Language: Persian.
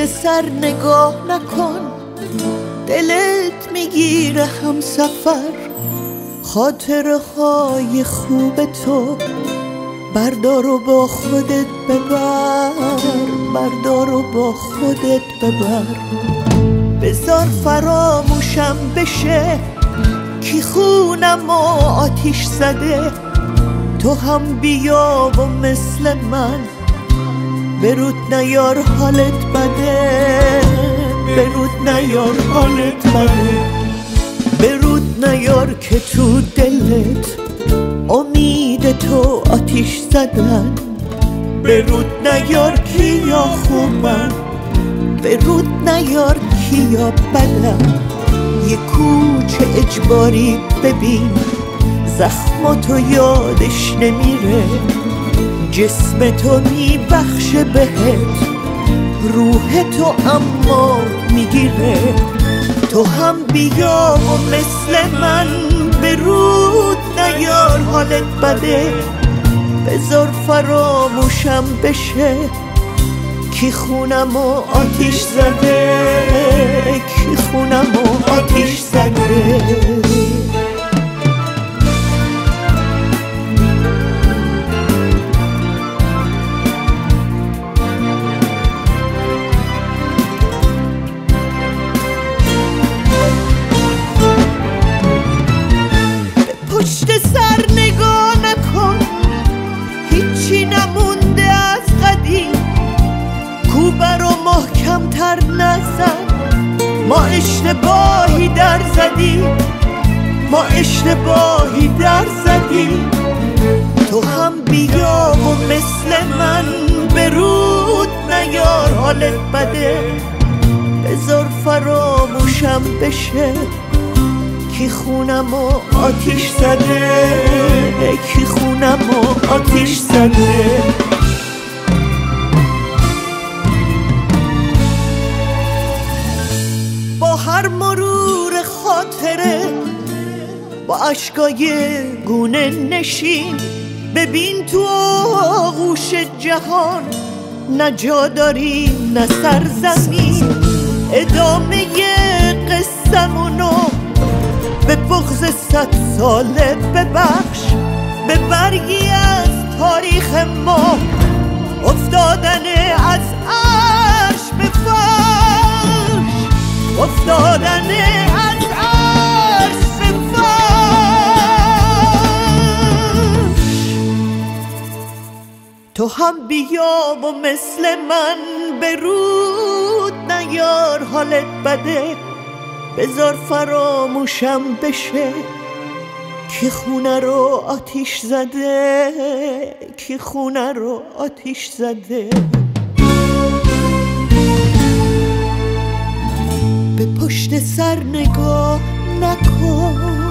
پشت سر نگاه نکن، دلت میگیره هم سفر. خاطره های خوب تو بردار و با خودت ببر، بردار و با خودت ببر. بذار فراموشم بشه کی خونم و آتیش زده. تو هم بیا و مثل من برود نیار حالت بده، برود نیار حالت بده. برود نیار که تو دلت امید تو آتیش زدن. برود نیار کیا خوبن، برود نیار کیا بدن. یه کوچه اجباری ببین زخماتو یادش نمیره. جسم تو میبخشه بهت، روح تو اما میگیره. تو هم بیا و مثل من برود نیار حالت بده. بذار فراموشم بشه کی خونم و آتیش زده، کی خونم و آتیش زده. پشت سر نگاه نکن، هیچی نمونده از قدیم. کوبه رو محکم تر نزن، ما اشتباهی در زدیم، ما اشتباهی در زدیم. تو هم بیا و مثل من برود نیار حالت بده. بذار فراموشم بشه کی خونم و آتیش زده، کی خونم و آتیش زده. با هر مرور خاطره با اشکای گونه نشین. ببین تو آغوش جهان نه جا داریم نه سرزمین. ادامه قصه‌مونو به بغض 100 ساله ببخش. به برگی از تاریخ ما افتادن از عرش به فرش، افتادن از عرش به فرش. تو هم بیا و مثل من برود نیار حالت بده. بذار فراموشم بشه کی خونه رو آتیش زده، کی خونه رو آتیش زده. به پشت سر نگاه نکن،